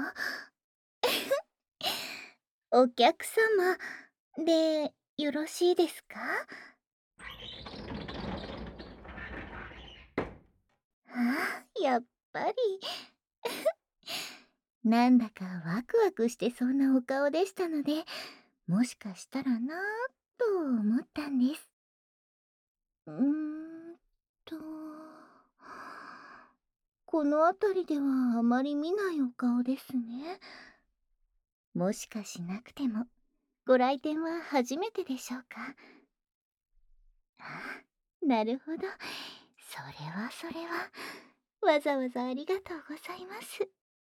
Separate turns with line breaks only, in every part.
お客様でよろしいですか？ああ、やっぱり。なんだかワクワクしてそうなお顔でしたので、もしかしたらなぁと思ったんです。うーんと、この辺りではあまり見ないお顔ですね。もしかしなくても、ご来店は初めてでしょうか？ああ、なるほど。それは。わざわざありがとうございます。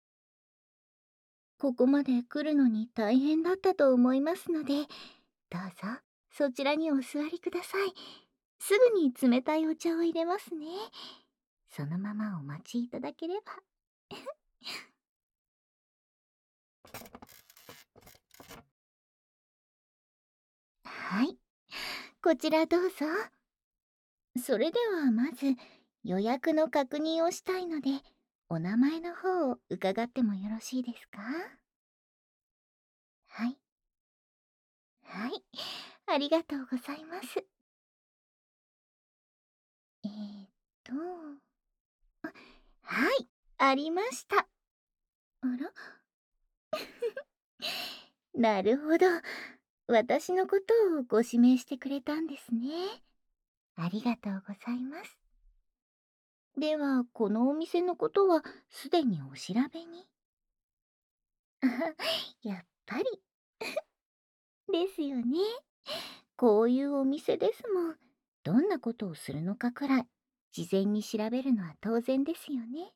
ここまで来るのに大変だったと思いますので、どうぞ、そちらにお座りください。すぐに冷たいお茶を入れますね。そのままお待ちいただければ。はい、こちらどうぞ。それではまず、予約の確認をしたいので、お名前の方を伺ってもよろしいですか？はい。はい、ありがとうございます。えーっと、はい、ありました。あらなるほど。私のことをご指名してくれたんですね。ありがとうございます。では、このお店のことはすでにお調べに？あはやっぱり。ですよね。こういうお店ですもん。どんなことをするのかくらい、事前に調べるのは当然ですよね。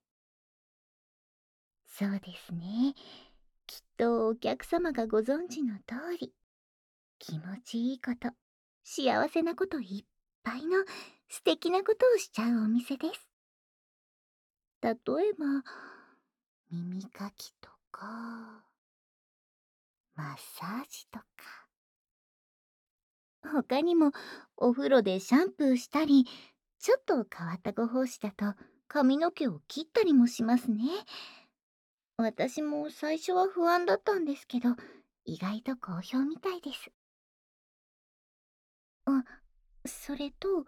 そうですね。きっとお客様がご存知の通り、気持ちいいこと、幸せなこといっぱいの素敵なことをしちゃうお店です。例えば、耳かきとか、マッサージとか。他にも、お風呂でシャンプーしたり、ちょっと変わったご奉仕だと髪の毛を切ったりもしますね。私も最初は不安だったんですけど、意外と好評みたいです。あ、それと、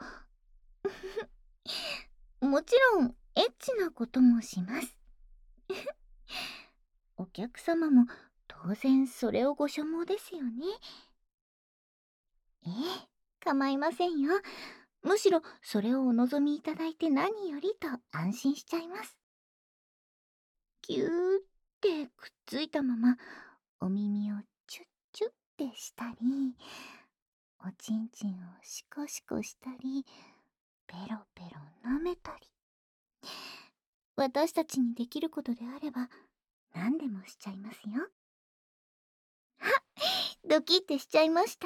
もちろんエッチなこともします。お客様も当然それをご所望ですよね。ええ、構いませんよ。むしろそれをお望みいただいて何よりと安心しちゃいます。ぎゅーってくっついたままお耳をチュッチュッってしたり、おちんちんをシコシコしたり、ペロペロ舐めたり。私たちにできることであれば何でもしちゃいますよ。ドキッてしちゃいました？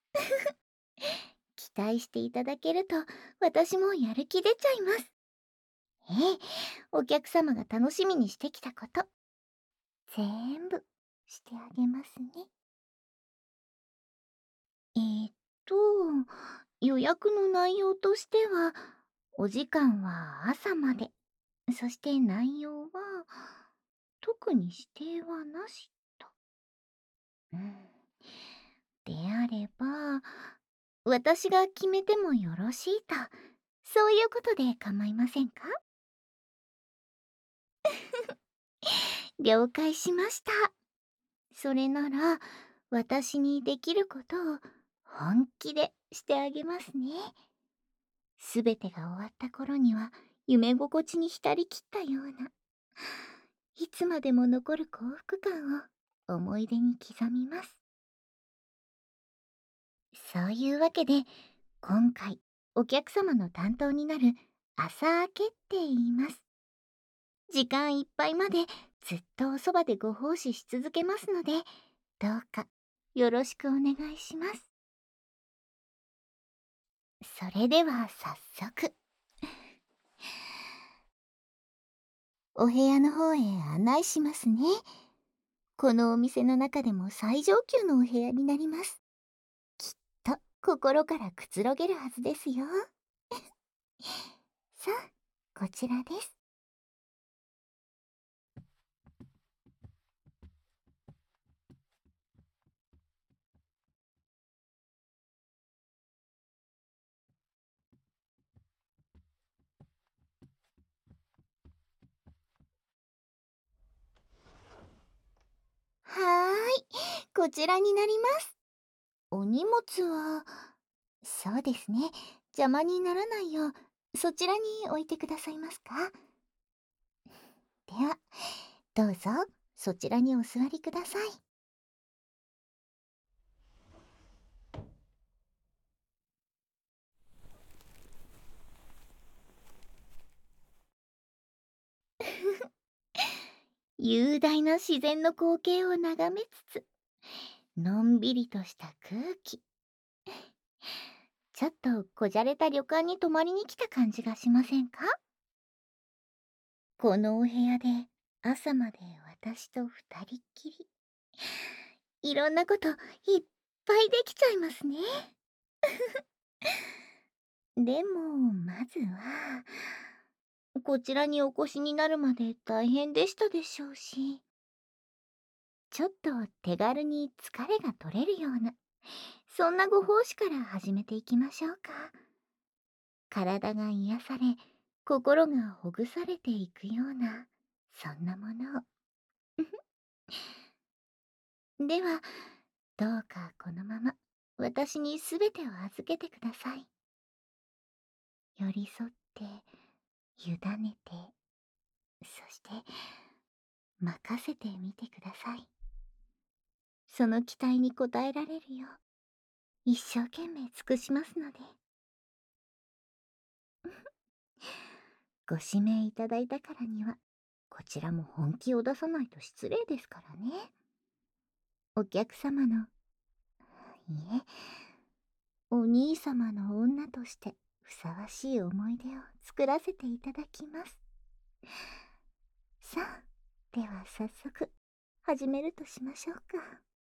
期待していただけると私もやる気出ちゃいます。ええ、お客様が楽しみにしてきたこと全部してあげますね。えーっと、予約の内容としては、お時間は朝まで、そして内容は、特に指定はなしと。うん。であれば、私が決めてもよろしいと、そういうことで構いませんか？了解しました。それなら、私にできることを本気でしてあげますね。すべてが終わった頃には、夢心地に浸りきったような、いつまでも残る幸福感を思い出に刻みます。そういうわけで、今回、お客様の担当になる朝明けって言います。時間いっぱいまでずっとおそばでご奉仕し続けますので、どうかよろしくお願いします。それでは早速、お部屋の方へ案内しますね。このお店の中でも最上級のお部屋になります。きっと心からくつろげるはずですよ。さあ、こちらです。 こちらになります。お荷物は、そうですね。邪魔にならないよう、そちらに置いてくださいますか？では、どうぞ、そちらにお座りください。雄大な自然の光景を眺めつつ、のんびりとした空気。ちょっとこじゃれた旅館に泊まりに来た感じがしませんか？このお部屋で朝まで私と二人っきり。いろんなこといっぱいできちゃいますね。でも、まずは、こちらにお越しになるまで大変でしたでしょうし、ちょっと手軽に疲れが取れるような、そんなご奉仕から始めていきましょうか。体が癒され、心がほぐされていくような、そんなものを。では、どうかこのまま私にすべてを預けてください。寄り添って、委ねて、そして任せてみてください。その期待に応えられるよう、一生懸命尽くしますので。ご指名いただいたからには、こちらも本気を出さないと失礼ですからね。お客様の、いえ、お兄様の女としてふさわしい思い出を作らせていただきます。さあ、では早速始めるとしましょうか。